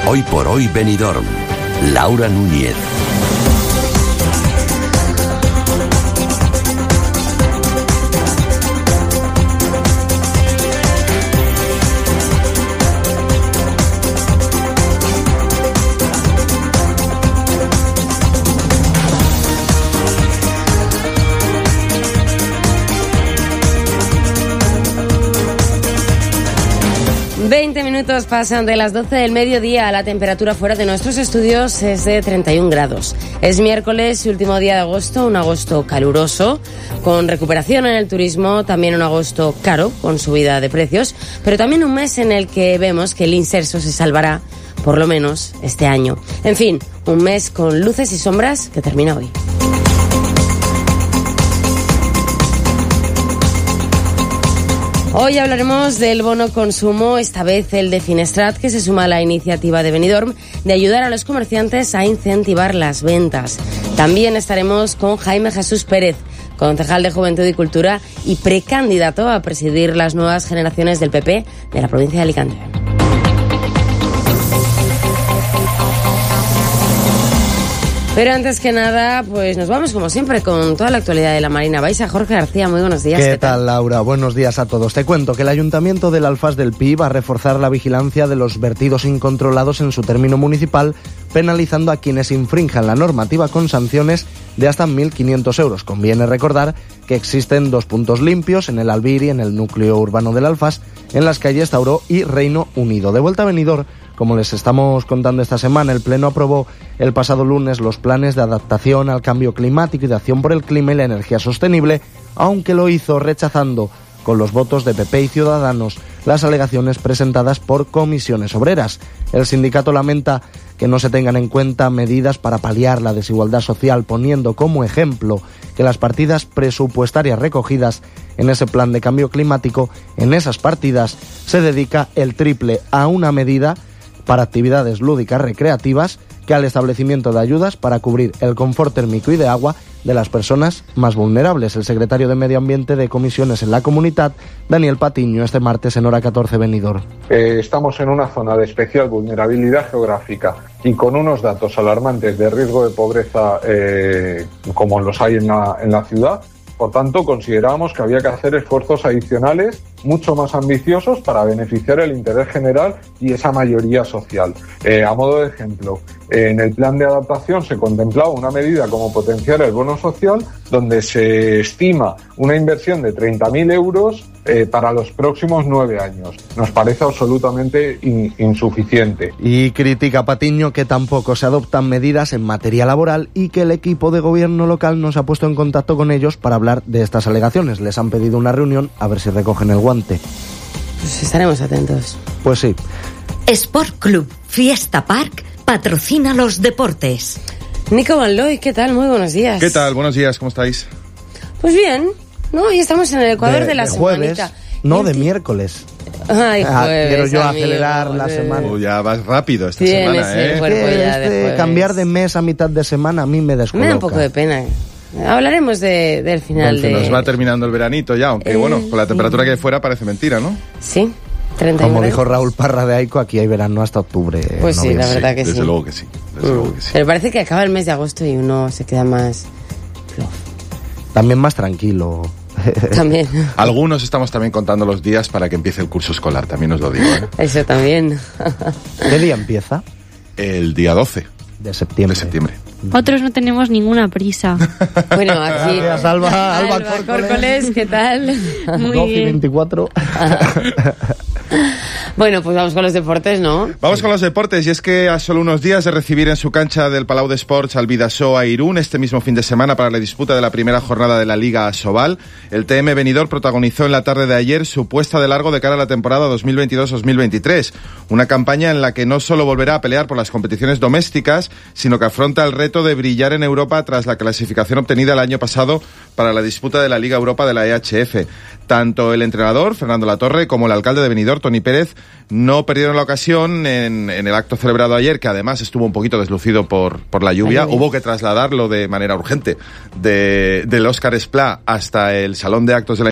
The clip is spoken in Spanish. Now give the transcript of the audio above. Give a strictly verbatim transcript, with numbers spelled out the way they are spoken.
Hoy por hoy Benidorm. Laura Núñez. veinte minutos pasan de las doce del mediodía. La temperatura fuera de nuestros estudios es de treinta y un grados. Es miércoles y último día de agosto, un agosto caluroso, con recuperación en el turismo, también un agosto caro, con subida de precios, pero también un mes en el que vemos que el inserso se salvará, por lo menos este año. En fin, un mes con luces y sombras que termina hoy. Hoy hablaremos del bono consumo, esta vez el de Finestrat, que se suma a la iniciativa de Benidorm de ayudar a los comerciantes a incentivar las ventas. También estaremos con Jaime Jesús Pérez, concejal de Juventud y Cultura y precandidato a presidir las nuevas generaciones del P P de la provincia de Alicante. Pero antes que nada, pues nos vamos como siempre con toda la actualidad de la Marina Baixa. Jorge García, muy buenos días. ¿Qué, ¿Qué tal, Laura? Buenos días a todos. Te cuento que el Ayuntamiento del Alfás del Pi va a reforzar la vigilancia de los vertidos incontrolados en su término municipal, penalizando a quienes infrinjan la normativa con sanciones de hasta mil quinientos euros. Conviene recordar que existen dos puntos limpios en el Albir y en el núcleo urbano del Alfás, en las calles Tauró y Reino Unido. De vuelta a Benidorm, como les estamos contando esta semana, el Pleno aprobó el pasado lunes los planes de adaptación al cambio climático y de acción por el clima y la energía sostenible, aunque lo hizo rechazando con los votos de P P y Ciudadanos las alegaciones presentadas por comisiones obreras. El sindicato lamenta que no se tengan en cuenta medidas para paliar la desigualdad social, poniendo como ejemplo que las partidas presupuestarias recogidas en ese plan de cambio climático, en esas partidas se dedica el triple a una medida para actividades lúdicas recreativas que al establecimiento de ayudas para cubrir el confort térmico y de agua de las personas más vulnerables. El secretario de Medio Ambiente de Comisiones en la Comunidad, Daniel Patiño, este martes en Hora catorce Benidorm. Eh, estamos en una zona de especial vulnerabilidad geográfica y con unos datos alarmantes de riesgo de pobreza eh, como los hay en la, en la ciudad. Por tanto, considerábamos que había que hacer esfuerzos adicionales mucho más ambiciosos para beneficiar el interés general y esa mayoría social. Eh, a modo de ejemplo, eh, en el plan de adaptación se contemplaba una medida como potenciar el bono social, donde se estima una inversión de treinta mil euros eh, para los próximos nueve años. Nos parece absolutamente in, insuficiente. Y critica Patiño que tampoco se adoptan medidas en materia laboral y que el equipo de gobierno local no se ha puesto en contacto con ellos para hablar de estas alegaciones. Les han pedido una reunión a ver si recogen el guante. Pues estaremos atentos. Pues sí. Sport Club Fiesta Park patrocina los deportes. Nico Van Looy, ¿qué tal? Muy buenos días. ¿Qué tal? Buenos días, ¿cómo estáis? Pues bien, ¿no? Hoy estamos en el Ecuador de, de la de jueves, semanita. No, de miércoles. Ay, jueves, ah, quiero yo amigo, acelerar la semana. Oh, ya vas rápido esta Tienes semana, el ¿eh? cuerpo ya de este, jueves. cambiar de mes a mitad de semana a mí me descoloca. Me da un poco de pena. Hablaremos de, del final Porque de... nos va terminando el veranito ya, aunque eh, bueno, con la temperatura que hay fuera parece mentira, ¿no? Sí, treinta y uno Como grados. dijo Raúl Parra de Aico, aquí hay verano hasta octubre. Pues sí, noviembre. la verdad que desde sí. Luego que sí. Desde Mm. luego que sí. Pero parece que acaba el mes de agosto y uno se queda más... También más tranquilo. También. Algunos estamos también contando los días para que empiece el curso escolar, también os lo digo, ¿eh? Eso también. ¿Qué día empieza? El día doce de septiembre. De septiembre. Otros no tenemos ninguna prisa. Bueno, aquí... Gracias, Alba, Alba, Alba Córcoles. Córcoles, ¿qué tal? Muy doce y bien. veinticuatro. Bueno, pues vamos con los deportes, ¿no? Vamos con los deportes, y es que a solo unos días de recibir en su cancha del Palau de Sports al Bidasoa a Irún este mismo fin de semana para la disputa de la primera jornada de la Liga Asobal, el T M Benidorm protagonizó en la tarde de ayer su puesta de largo de cara a la temporada dos mil veintidós dos mil veintitrés, una campaña en la que no solo volverá a pelear por las competiciones domésticas, sino que afronta el reto de brillar en Europa tras la clasificación obtenida el año pasado para la disputa de la Liga Europa de la E H F. Tanto el entrenador, Fernando Latorre, como el alcalde de Benidorm, Toni Pérez, no perdieron la ocasión en, en el acto celebrado ayer, que además estuvo un poquito deslucido por, por la lluvia. La lluvia. Hubo que trasladarlo de manera urgente de, del Óscar Esplá hasta el Salón de Actos de la